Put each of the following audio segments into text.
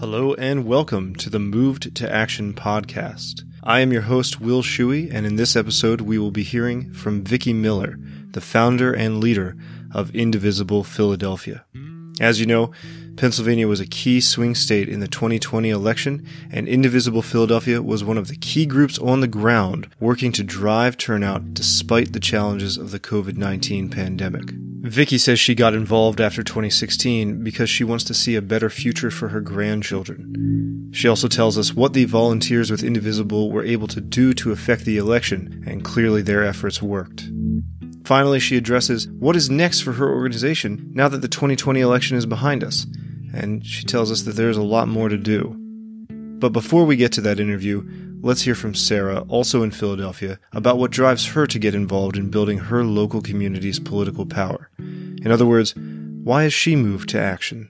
Hello and welcome to the Moved to Action podcast. I am your host, Will Shuey, and in this episode we will be hearing from Vicki Miller, the founder and leader of Indivisible Philadelphia. As you know, Pennsylvania was a key swing state in the 2020 election, and Indivisible Philadelphia was one of the key groups on the ground working to drive turnout despite the challenges of the COVID-19 pandemic. Vicki says she got involved after 2016 because she wants to see a better future for her grandchildren. She also tells us what the volunteers with Indivisible were able to do to affect the election, and clearly their efforts worked. Finally, she addresses what is next for her organization now that the 2020 election is behind us, and she tells us that there's a lot more to do. But before we get to that interview, let's hear from Sarah, also in Philadelphia, about what drives her to get involved in building her local community's political power. In other words, why has she moved to action?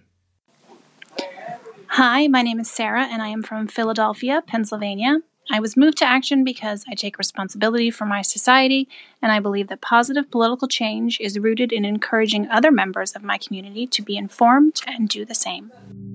Hi, my name is Sarah, and I am from Philadelphia, Pennsylvania. I was moved to action because I take responsibility for my society, and I believe that positive political change is rooted in encouraging other members of my community to be informed and do the same.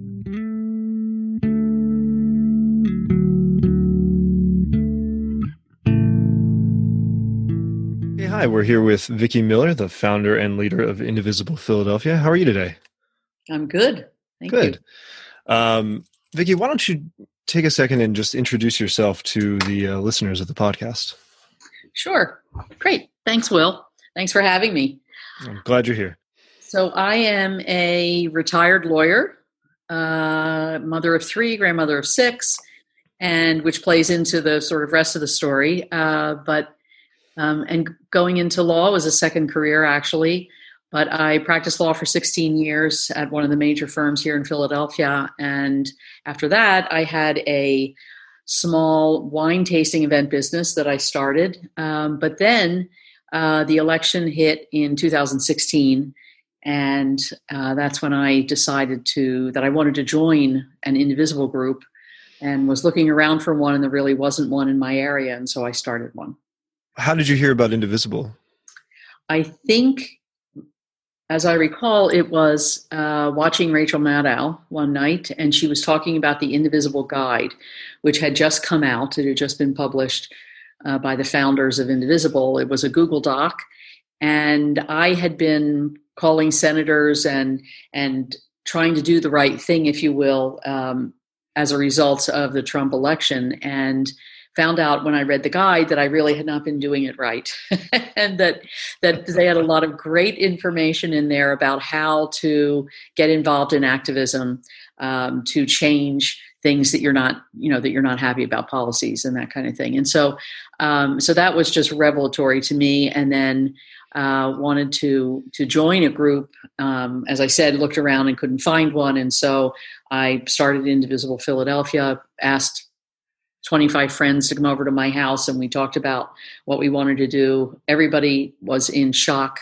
Hey, hi, we're here with Vicki Miller, the founder and leader of Indivisible Philadelphia. How are you today? I'm good. Thank you. Good. Vicki, why don't you take a second and just introduce yourself to the listeners of the podcast? Sure. Great. Thanks, Will. Thanks for having me. I'm glad you're here. So I am a retired lawyer, mother of 3, grandmother of 6, and which plays into the sort of rest of the story. And going into law was a second career, actually. But I practiced law for 16 years at one of the major firms here in Philadelphia. And after that, I had a small wine tasting event business that I started. But then the election hit in 2016. And that's when I decided that I wanted to join an Indivisible group, and was looking around for one, and there really wasn't one in my area. And so I started one. How did you hear about Indivisible? I think, as I recall, it was watching Rachel Maddow one night, and she was talking about the Indivisible Guide, which had just come out. It had just been published by the founders of Indivisible. It was a Google Doc, and I had been calling senators and trying to do the right thing, if you will, as a result of the Trump election, and found out when I read the guide that I really had not been doing it right, and that they had a lot of great information in there about how to get involved in activism, to change things that you're not happy about, policies and that kind of thing. And so that was just revelatory to me. And then wanted to join a group. As I said, looked around and couldn't find one, and so I started Indivisible Philadelphia. Asked 25 friends to come over to my house, and we talked about what we wanted to do. Everybody was in shock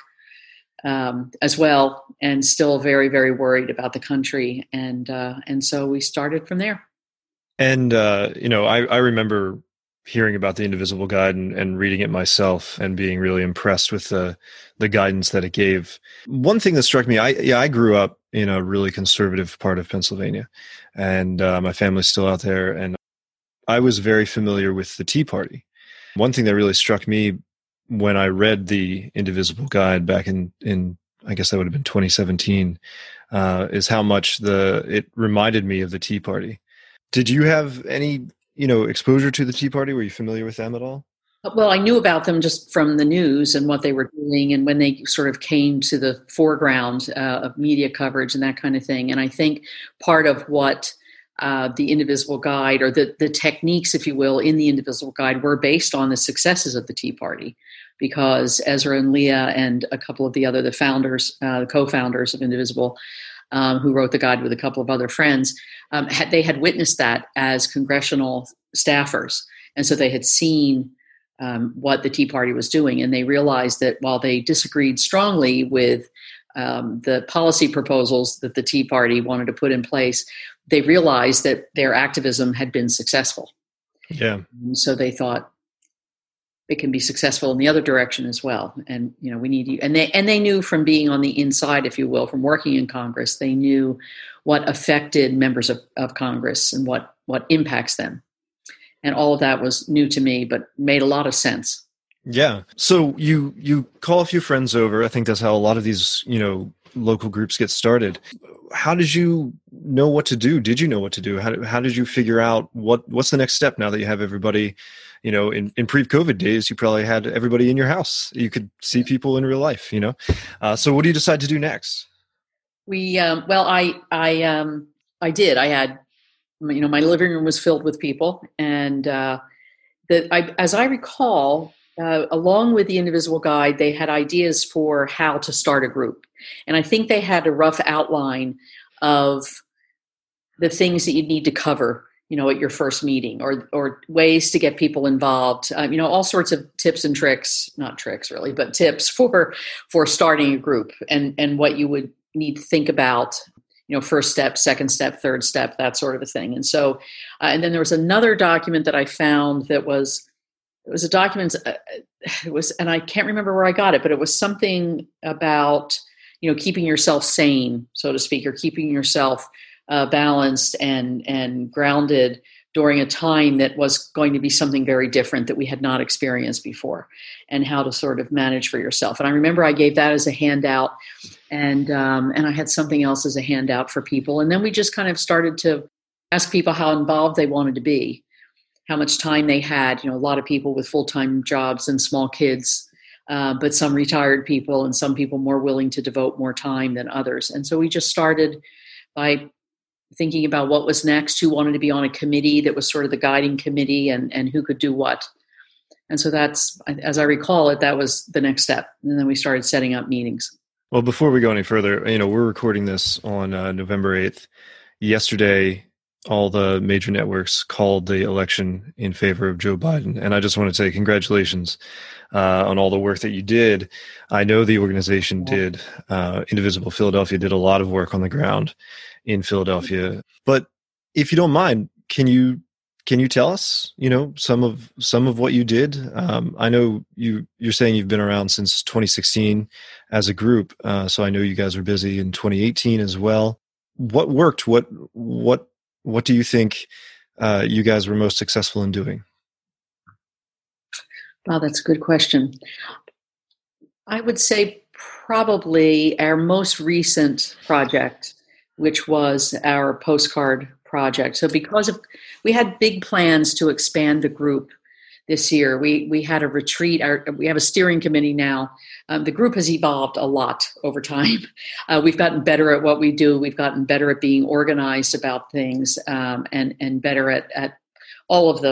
as well, and still very, very worried about the country. And so we started from there. And, I remember hearing about the Indivisible Guide and reading it myself and being really impressed with the guidance that it gave. One thing that struck me, I grew up in a really conservative part of Pennsylvania, and my family's still out there, and I was very familiar with the Tea Party. One thing that really struck me when I read the Indivisible Guide back in I guess that would have been 2017, is how much it reminded me of the Tea Party. Did you have any, exposure to the Tea Party? Were you familiar with them at all? Well, I knew about them just from the news and what they were doing, and when they sort of came to the foreground of media coverage and that kind of thing. And I think part of what the Indivisible Guide, or the techniques, if you will, in the Indivisible Guide were based on the successes of the Tea Party, because Ezra and Leah and a couple of the founders, the co-founders of Indivisible, who wrote the guide with a couple of other friends, they had witnessed that as congressional staffers. And so they had seen what the Tea Party was doing, and they realized that while they disagreed strongly with the policy proposals that the Tea Party wanted to put in place, they realized that their activism had been successful. Yeah. And so they thought it can be successful in the other direction as well. And, we need you. And they knew from being on the inside, if you will, from working in Congress, they knew what affected members of Congress and what impacts them. And all of that was new to me, but made a lot of sense. Yeah. So you call a few friends over. I think that's how a lot of these, local groups get started. How did you know what to do? Did you know what to do? How did you figure out what's the next step now that you have everybody, in pre-COVID days, you probably had everybody in your house. You could see people in real life, So what do you decide to do next? I did. I had, my living room was filled with people, and as I recall, along with the Indivisible Guide, they had ideas for how to start a group, and I think they had a rough outline of the things that you'd need to cover, at your first meeting, or ways to get people involved. All sorts of tips and tricks, not tricks really, but tips for starting a group, and what you would need to think about. First step, second step, third step, that sort of a thing. And so, and then there was another document that I found it was a document, and I can't remember where I got it, but it was something about, keeping yourself sane, so to speak, or keeping yourself balanced and grounded during a time that was going to be something very different that we had not experienced before, and how to sort of manage for yourself. And I remember I gave that as a handout, and I had something else as a handout for people. And then we just kind of started to ask people how involved they wanted to be, how much time they had. A lot of people with full-time jobs and small kids, but some retired people, and some people more willing to devote more time than others. And so we just started by thinking about what was next, who wanted to be on a committee that was sort of the guiding committee, and who could do what. And so that's, as I recall it, that was the next step. And then we started setting up meetings. Well, before we go any further, we're recording this on November 8th. Yesterday, all the major networks called the election in favor of Joe Biden. And I just want to say congratulations on all the work that you did. I know the organization did. Indivisible Philadelphia did a lot of work on the ground in Philadelphia. But if you don't mind, can you tell us, some of what you did? I know you're saying you've been around since 2016 as a group, so I know you guys were busy in 2018 as well. What worked? What do you think you guys were most successful in doing? Wow, that's a good question. I would say probably our most recent project, which was our postcard project. So we had big plans to expand the group this year. We had a retreat. We have a steering committee now. The group has evolved a lot over time. We've gotten better at what we do. We've gotten better at being organized about things, and better at all of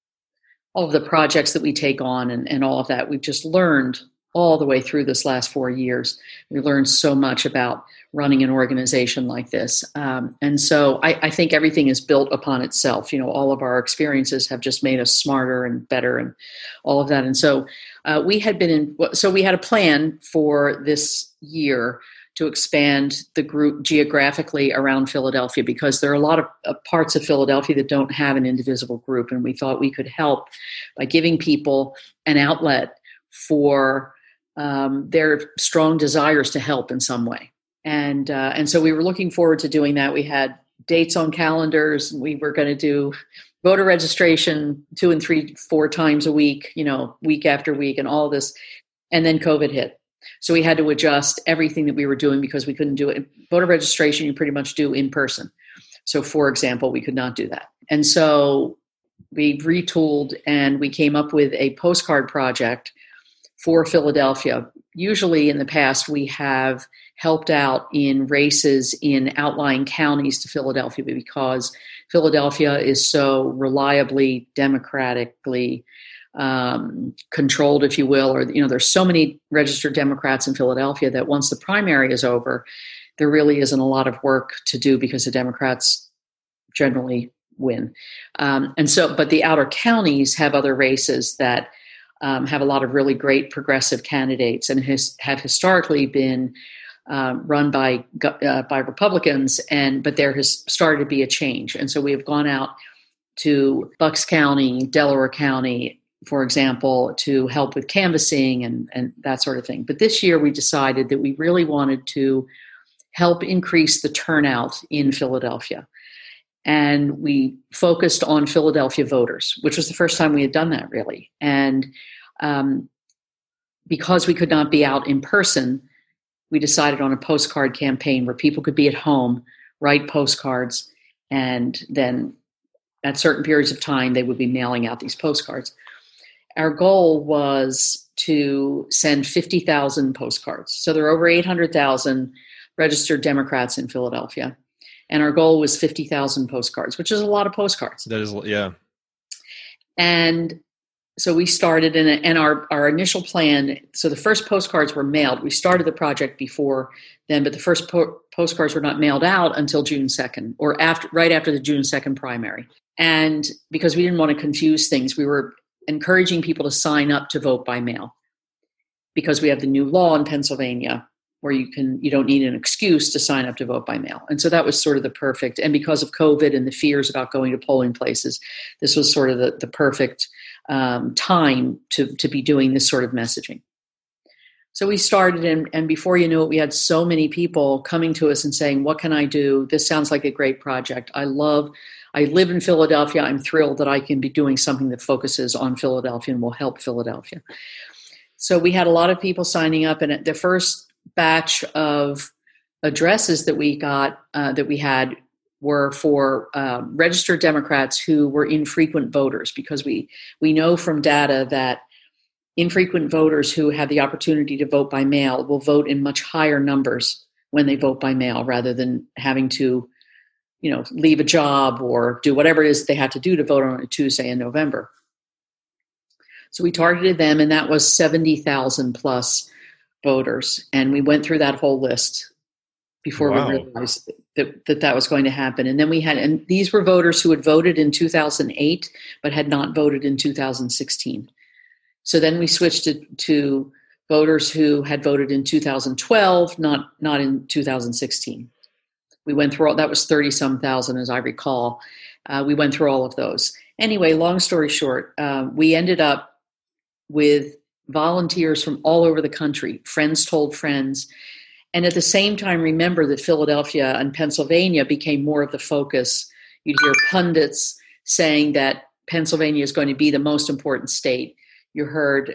the projects that we take on, and all of that. We've just learned all the way through this last 4 years. We learned so much about running an organization like this. And so I think everything is built upon itself. All of our experiences have just made us smarter and better and all of that. And so we had a plan for this year to expand the group geographically around Philadelphia, because there are a lot of parts of Philadelphia that don't have an Indivisible group. And we thought we could help by giving people an outlet for their strong desires to help in some way. And so we were looking forward to doing that. We had dates on calendars. We were going to do voter registration 2 and 3, 4 times a week, week after week, and all this. And then COVID hit. So we had to adjust everything that we were doing, because we couldn't do it. Voter registration, you pretty much do in person. So for example, we could not do that. And so we retooled, and we came up with a postcard project for Philadelphia. Usually in the past, we have helped out in races in outlying counties to Philadelphia, because Philadelphia is so reliably democratically controlled, if you will, or there's so many registered Democrats in Philadelphia that once the primary is over, there really isn't a lot of work to do, because the Democrats generally win. But the outer counties have other races that have a lot of really great progressive candidates, and have historically been run by Republicans, but there has started to be a change. And so we have gone out to Bucks County, Delaware County, for example, to help with canvassing and that sort of thing. But this year we decided that we really wanted to help increase the turnout in Philadelphia. And we focused on Philadelphia voters, which was the first time we had done that, really. And because we could not be out in person, we decided on a postcard campaign where people could be at home, write postcards, and then at certain periods of time, they would be mailing out these postcards. Our goal was to send 50,000 postcards. So there are over 800,000 registered Democrats in Philadelphia. And our goal was 50,000 postcards, which is a lot of postcards. That is, yeah. And so we started, and our initial plan, so the first postcards were mailed. We started the project before then, but the first postcards were not mailed out until June 2nd, or right after the June 2nd primary. And because we didn't want to confuse things, we were encouraging people to sign up to vote by mail, because we have the new law in Pennsylvania where you don't need an excuse to sign up to vote by mail. And so that was sort of the perfect, and because of COVID and the fears about going to polling places, this was sort of the perfect time to be doing this sort of messaging. So we started, and before you knew it, we had so many people coming to us and saying, what can I do? This sounds like a great project. I live in Philadelphia. I'm thrilled that I can be doing something that focuses on Philadelphia and will help Philadelphia. So we had a lot of people signing up, and the first batch of addresses that we got, that we had, were for registered Democrats who were infrequent voters, because we know from data that infrequent voters who have the opportunity to vote by mail will vote in much higher numbers when they vote by mail, rather than having to, leave a job or do whatever it is they have to do to vote on a Tuesday in November. So we targeted them, and that was 70,000 plus voters. And we went through that whole list before we realized that was going to happen. And then and these were voters who had voted in 2008, but had not voted in 2016. So then we switched to voters who had voted in 2012, not in 2016. We went through that was 30-some thousand, as I recall. We went through all of those. Anyway, long story short, we ended up with volunteers from all over the country. Friends told friends. And at the same time, remember that Philadelphia and Pennsylvania became more of the focus. You'd hear pundits saying that Pennsylvania is going to be the most important state. You heard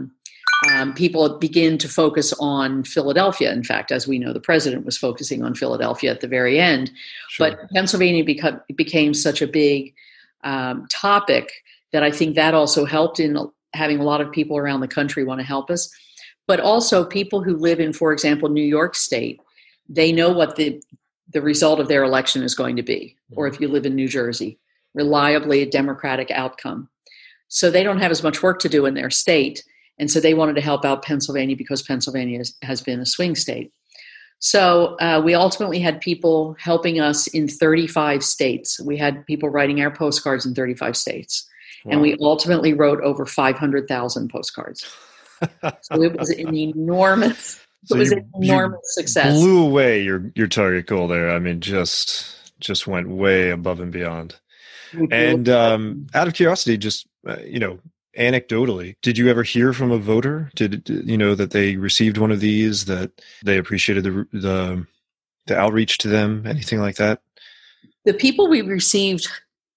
people begin to focus on Philadelphia. In fact, as we know, the president was focusing on Philadelphia at the very end. Sure. But Pennsylvania became such a big topic that I think that also helped in having a lot of people around the country want to help us. But also people who live in, for example, New York State, they know what the result of their election is going to be. Or if you live in New Jersey, reliably a Democratic outcome. So they don't have as much work to do in their state. And so they wanted to help out Pennsylvania, because Pennsylvania has been a swing state. So we ultimately had people helping us in 35 states. We had people writing our postcards in 35 states. Wow. And we ultimately wrote over 500,000 postcards. So it was an enormous, success. Blew away your target goal there. I mean, just went way above and beyond. And out of curiosity, just anecdotally, did you ever hear from a voter? Did that they received one of these, that they appreciated the outreach to them? Anything like that? The people we received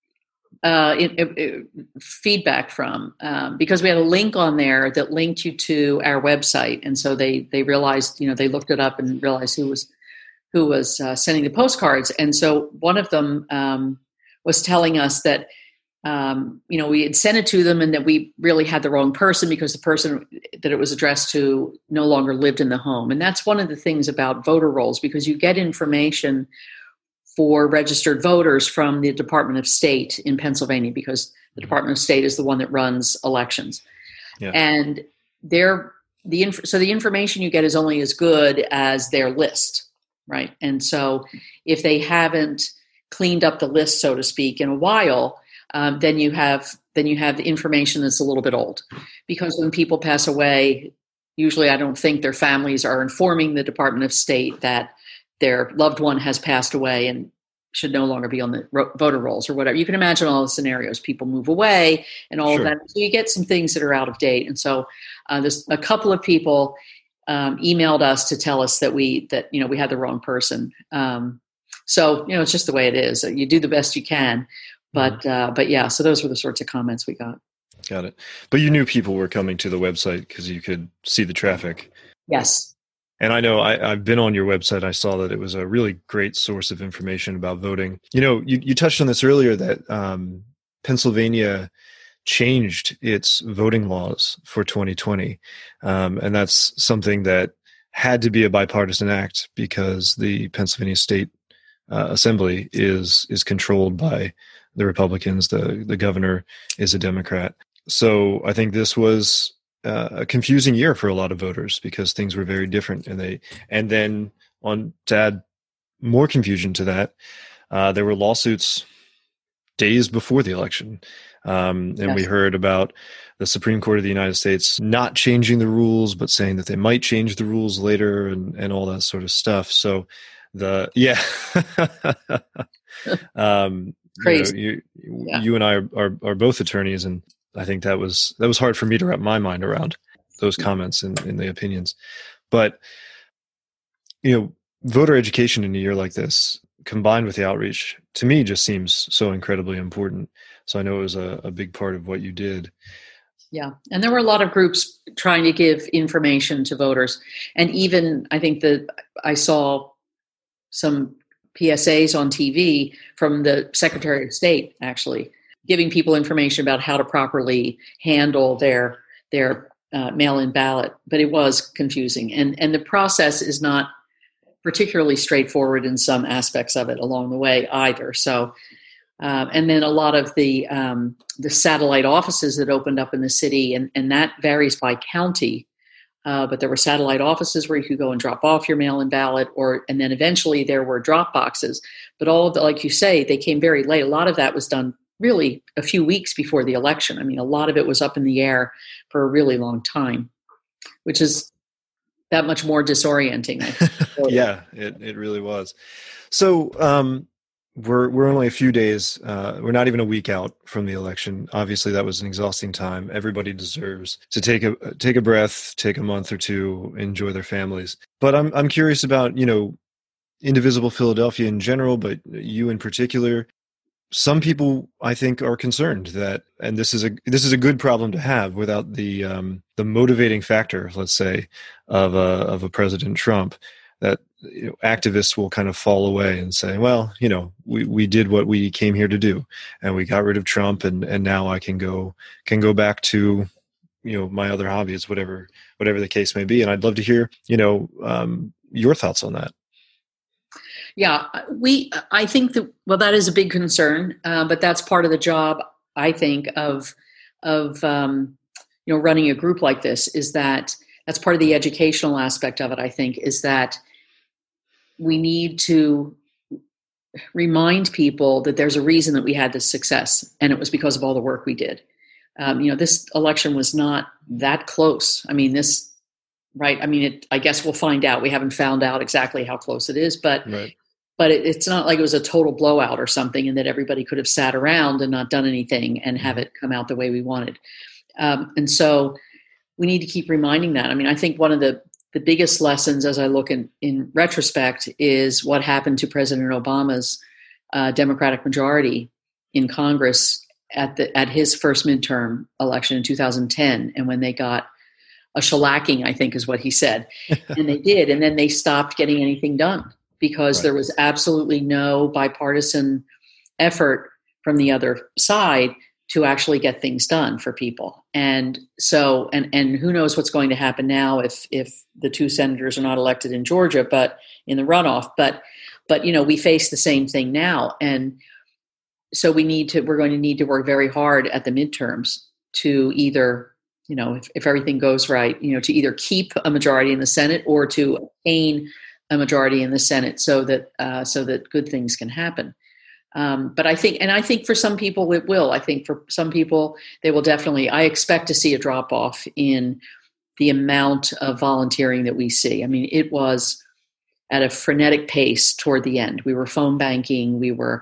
feedback from, because we had a link on there that linked you to our website, and so they realized, they looked it up and realized who was sending the postcards. And so one of them was telling us that we had sent it to them, and that we really had the wrong person, because the person that it was addressed to no longer lived in the home. And that's one of the things about voter rolls, because you get information for registered voters from the Department of State in Pennsylvania, because the Department of State is the one that runs elections. Yeah. And so the information you get is only as good as their list, right? And so if they haven't cleaned up the list, so to speak, in a while, then you have the information that's a little bit old. Because when people pass away, usually I don't think their families are informing the Department of State that their loved one has passed away and should no longer be on the voter rolls or whatever. You can imagine all the scenarios. People move away and all of that. So you get some things that are out of date. And so there's a couple of people emailed us to tell us that we had the wrong person. So it's just the way it is. You do the best you can, but yeah. So those were the sorts of comments we got. Got it. But you knew people were coming to the website because you could see the traffic. Yes. And I know I've been on your website. I saw that it was a really great source of information about voting. You touched on this earlier that Pennsylvania changed its voting laws for 2020. And that's something that had to be a bipartisan act because the Pennsylvania State Assembly is controlled by the Republicans. The governor is a Democrat. So I think this was a confusing year for a lot of voters because things were very different. And then to add more confusion to that, there were lawsuits days before the election. And we heard about the Supreme Court of the United States not changing the rules, but saying that they might change the rules later and all that sort of stuff. So crazy. You and I are both attorneys, and I think that was hard for me to wrap my mind around those comments and the opinions. But voter education in a year like this, combined with the outreach, to me just seems so incredibly important. So I know it was a big part of what you did. Yeah. And there were a lot of groups trying to give information to voters. And even I think that I saw some PSAs on TV from the Secretary of State, actually, giving people information about how to properly handle their mail-in ballot. But it was confusing. And the process is not particularly straightforward in some aspects of it along the way either. So, and then a lot of the satellite offices that opened up in the city, and that varies by county. But there were satellite offices where you could go and drop off your mail-in ballot, and then eventually there were drop boxes. But all of the, like you say, they came very late. A lot of that was done really a few weeks before the election. I mean, a lot of it was up in the air for a really long time, which is that much more disorienting. Yeah, it really was. So we're only a few days. We're not even a week out from the election. Obviously, that was an exhausting time. Everybody deserves to take a breath, take a month or two, enjoy their families. But I'm curious about Indivisible Philadelphia in general, but you in particular. Some people, I think, are concerned that, and this is a good problem to have without the motivating factor, let's say, of a President Trump, that activists will kind of fall away and say, well, we did what we came here to do, and we got rid of Trump, and now I can go back to my other hobbies, whatever the case may be. And I'd love to hear your thoughts on that. Yeah, I think that is a big concern, but that's part of the job, I think, of running a group like this, is that's part of the educational aspect of it, I think, is that we need to remind people that there's a reason that we had this success, and it was because of all the work we did. This election was not that close. I mean, right. I mean, I guess we'll find out. We haven't found out exactly how close it is, but right. But it's not like it was a total blowout or something, and that everybody could have sat around and not done anything and have it come out the way we wanted. And so we need to keep reminding that. I mean, I think one of the biggest lessons, as I look in retrospect, is what happened to President Obama's Democratic majority in Congress at his first midterm election in 2010, and when they got a shellacking, I think is what he said, and they did, and then they stopped getting anything done. Because there was absolutely no bipartisan effort from the other side to actually get things done for people. And so, and who knows what's going to happen now if the two senators are not elected in Georgia, but in the runoff. But we face the same thing now. And so we're going to need to work very hard at the midterms to either, if everything goes right, to either keep a majority in the Senate or to obtain a majority in the Senate so that good things can happen. But I think for some people it will. I think for some people they will definitely. I expect to see a drop off in the amount of volunteering that we see. I mean, it was at a frenetic pace toward the end. We were phone banking. We were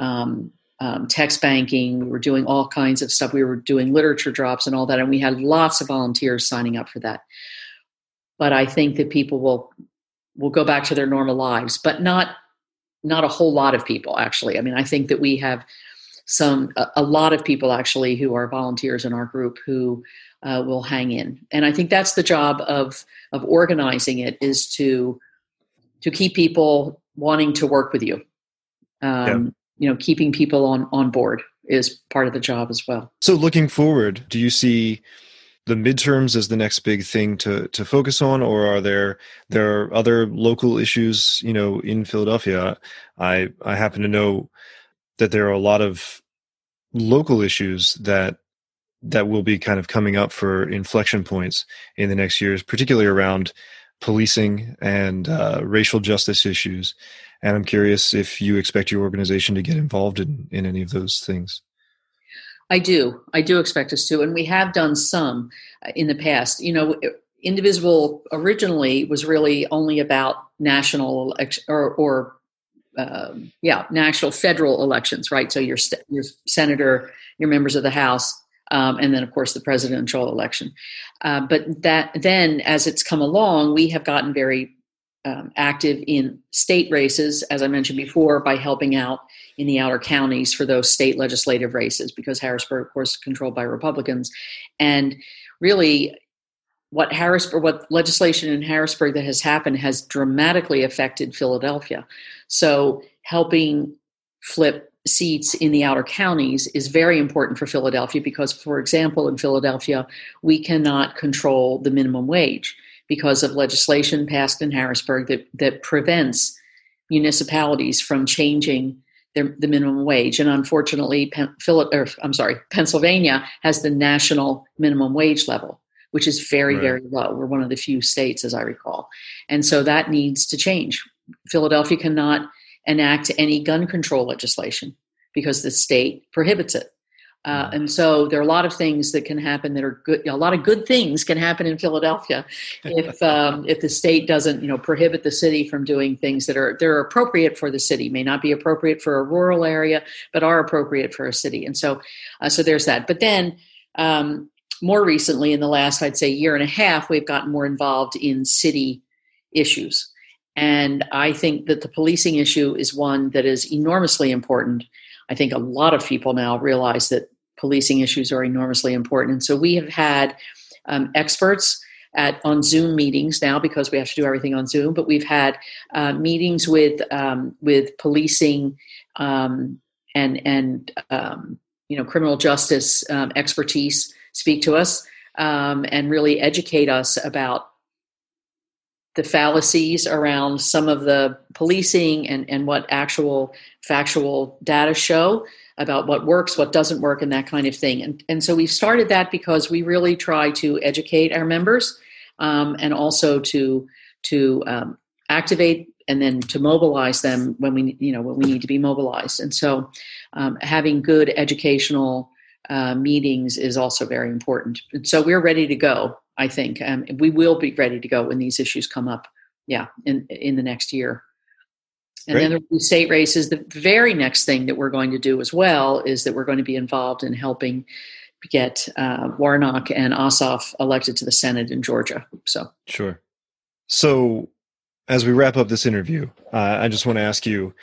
text banking. We were doing all kinds of stuff. We were doing literature drops and all that, and we had lots of volunteers signing up for that. but I think that people will go back to their normal lives, but not a whole lot of people, actually. I mean, I think that we have a lot of people actually who are volunteers in our group who will hang in. And I think that's the job of organizing it, is to keep people wanting to work with you. Keeping people on board is part of the job as well. So looking forward, do you see the midterms as the next big thing to focus on, or are there are other local issues, in Philadelphia? I happen to know that there are a lot of local issues that will be kind of coming up for inflection points in the next years, particularly around policing and racial justice issues. And I'm curious if you expect your organization to get involved in any of those things. I do expect us to, and we have done some in the past. Indivisible originally was really only about national national federal elections, right? So your senator, your members of the House, and then of course the presidential election. But then as it's come along, we have gotten very active in state races, as I mentioned before, by helping out in the outer counties for those state legislative races, because Harrisburg, of course, is controlled by Republicans. And really, what legislation in Harrisburg that has happened has dramatically affected Philadelphia. So helping flip seats in the outer counties is very important for Philadelphia because, for example, in Philadelphia, we cannot control the minimum wage because of legislation passed in Harrisburg that prevents municipalities from changing the minimum wage. And unfortunately, Pennsylvania has the national minimum wage level, which is very, very low. We're one of the few states, as I recall. And so that needs to change. Philadelphia cannot enact any gun control legislation because the state prohibits it. And so there are a lot of things that can happen that are good. A lot of good things can happen in Philadelphia if the state doesn't, prohibit the city from doing things that are appropriate for the city. May not be appropriate for a rural area, but are appropriate for a city. And so there's that. But then more recently, in the last, I'd say, year and a half, we've gotten more involved in city issues. And I think that the policing issue is one that is enormously important. I think a lot of people now realize that policing issues are enormously important. And so we have had experts on Zoom meetings now, because we have to do everything on Zoom, but we've had meetings with policing and criminal justice expertise speak to us and really educate us about the fallacies around some of the policing and what actual factual data show about what works, what doesn't work, and that kind of thing. And so we've started that because we really try to educate our members and also to activate and then to mobilize them when we need to be mobilized. And so having good educational meetings is also very important. And so we're ready to go, I think. We will be ready to go when these issues come up, in the next year. And then there will be state races. The very next thing that we're going to do as well is that we're going to be involved in helping get Warnock and Ossoff elected to the Senate in Georgia. Sure. So as we wrap up this interview, I just want to ask you,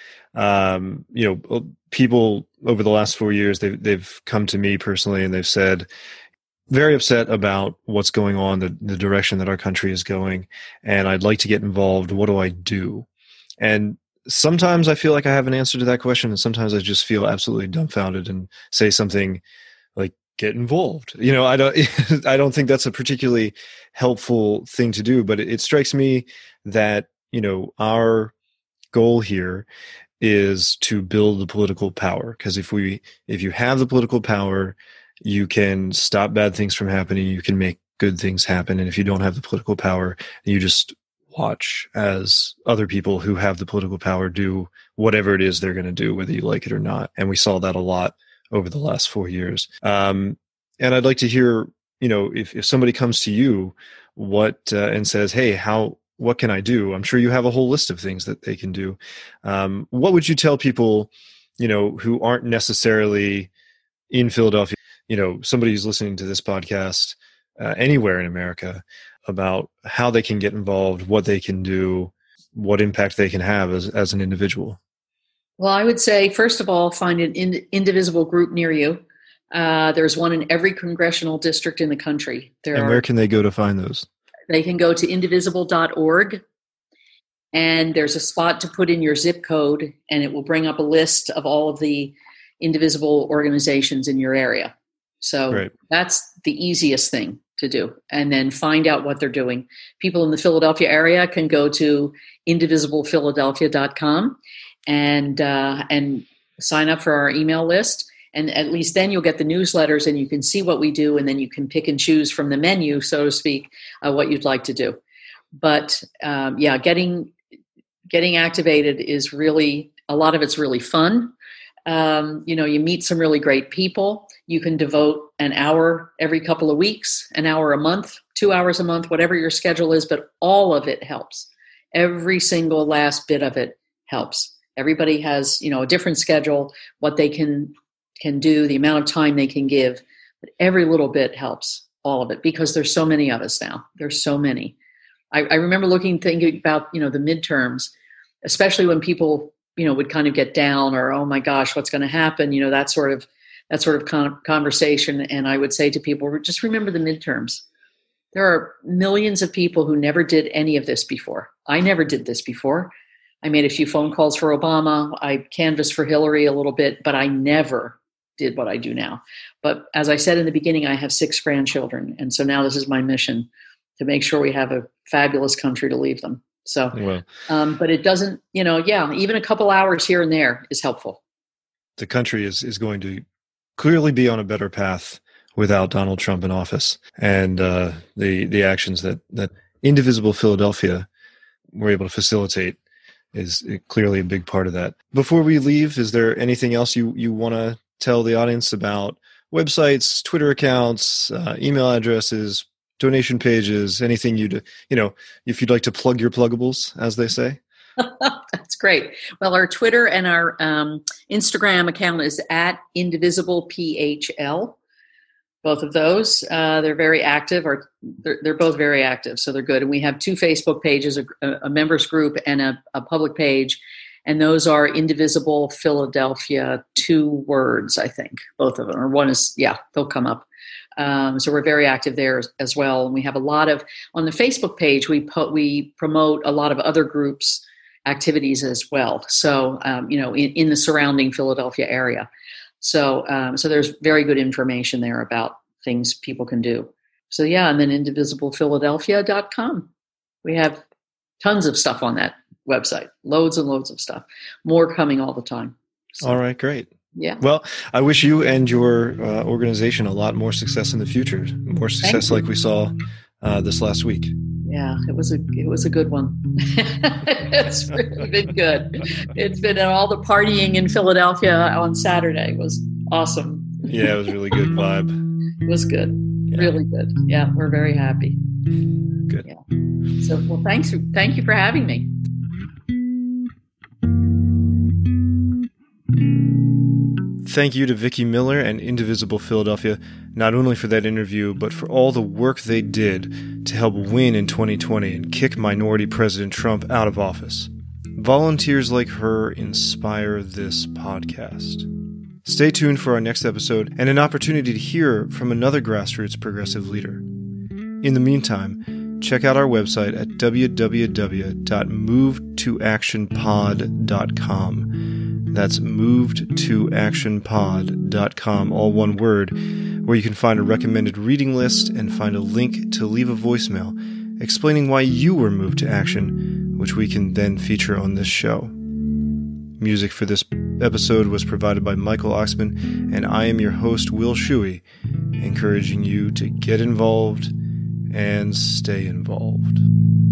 people over the last 4 years, they've come to me personally and they've said, very upset about what's going on, the direction that our country is going, and I'd like to get involved. What do I do? And sometimes I feel like I have an answer to that question, and sometimes I just feel absolutely dumbfounded and say something like, get involved. I don't think that's a particularly helpful thing to do, but it strikes me that, our goal here is to build the political power, because if you have the political power, you can stop bad things from happening. You can make good things happen. And if you don't have the political power, you just watch as other people who have the political power do whatever it is they're going to do, whether you like it or not. And we saw that a lot over the last 4 years. And I'd like to hear, if somebody comes to you, and says, hey, what can I do? I'm sure you have a whole list of things that they can do. What would you tell people, who aren't necessarily in Philadelphia? Somebody who's listening to this podcast anywhere in America, about how they can get involved, what they can do, what impact they can have as an individual? Well, I would say, first of all, find an indivisible group near you. There's one in every congressional district in the country. Where can they go to find those? They can go to indivisible.org, and there's a spot to put in your zip code, and it will bring up a list of all of the indivisible organizations in your area. So That's the easiest thing to do. And then find out what they're doing. People in the Philadelphia area can go to indivisible.philadelphia.com and sign up for our email list. And at least then you'll get the newsletters and you can see what we do, and then you can pick and choose from the menu, so to speak, what you'd like to do. But getting activated is really, a lot of it's really fun. You meet some really great people. You can devote an hour every couple of weeks, an hour a month, 2 hours a month, whatever your schedule is, but all of it helps. Every single last bit of it helps. Everybody has, a different schedule, what they can do, the amount of time they can give, but every little bit helps, all of it, because there's so many of us now. There's so many. I remember thinking about, the midterms, especially when people, would kind of get down or, oh my gosh, what's going to happen? That sort of conversation. And I would say to people, just remember the midterms. There are millions of people who never did any of this before. I never did this before. I made a few phone calls for Obama. I canvassed for Hillary a little bit, but I never did what I do now. But as I said in the beginning, I have 6 grandchildren. And so now this is my mission, to make sure we have a fabulous country to leave them. So, but it doesn't, even a couple hours here and there is helpful. The country is going to clearly be on a better path without Donald Trump in office, and the actions that Indivisible Philadelphia were able to facilitate is clearly a big part of that. Before we leave, is there anything else you want to tell the audience about? Websites, Twitter accounts, email addresses, donation pages, anything if you'd like to plug your pluggables, as they say? That's great. Well, our Twitter and our Instagram account is at IndivisiblePHL. Both of those, they're very active. They're both very active, so they're good. And we have 2 Facebook pages, a members group and a public page. And those are Indivisible Philadelphia, 2 words, I think, both of them. Or one is, they'll come up. So we're very active there as well. And we have a lot of, on the Facebook page, we promote a lot of other groups' activities as well. So, in the surrounding Philadelphia area. So there's very good information there about things people can do. So and then indivisiblephiladelphia.com. We have tons of stuff on that website, loads and loads of stuff, more coming all the time. So, all right, great. Yeah. Well, I wish you and your organization a lot more success in the future, more success like we saw this last week. Yeah, it was a good one. It's really been good. It's been all the partying in Philadelphia on Saturday was awesome. Yeah, it was a really good vibe. It was good. Yeah. Really good. Yeah, we're very happy. Good. Yeah. So, well, thank you for having me. Thank you to Vicki Miller and Indivisible Philadelphia, not only for that interview, but for all the work they did to help win in 2020 and kick minority President Trump out of office. Volunteers like her inspire this podcast. Stay tuned for our next episode and an opportunity to hear from another grassroots progressive leader. In the meantime, check out our website at www.movetoactionpod.com. That's movetoactionpod.com, all one word, where you can find a recommended reading list and find a link to leave a voicemail explaining why you were moved to action, which we can then feature on this show. Music for this episode was provided by Michael Oxman, and I am your host, Will Shuey, encouraging you to get involved and stay involved.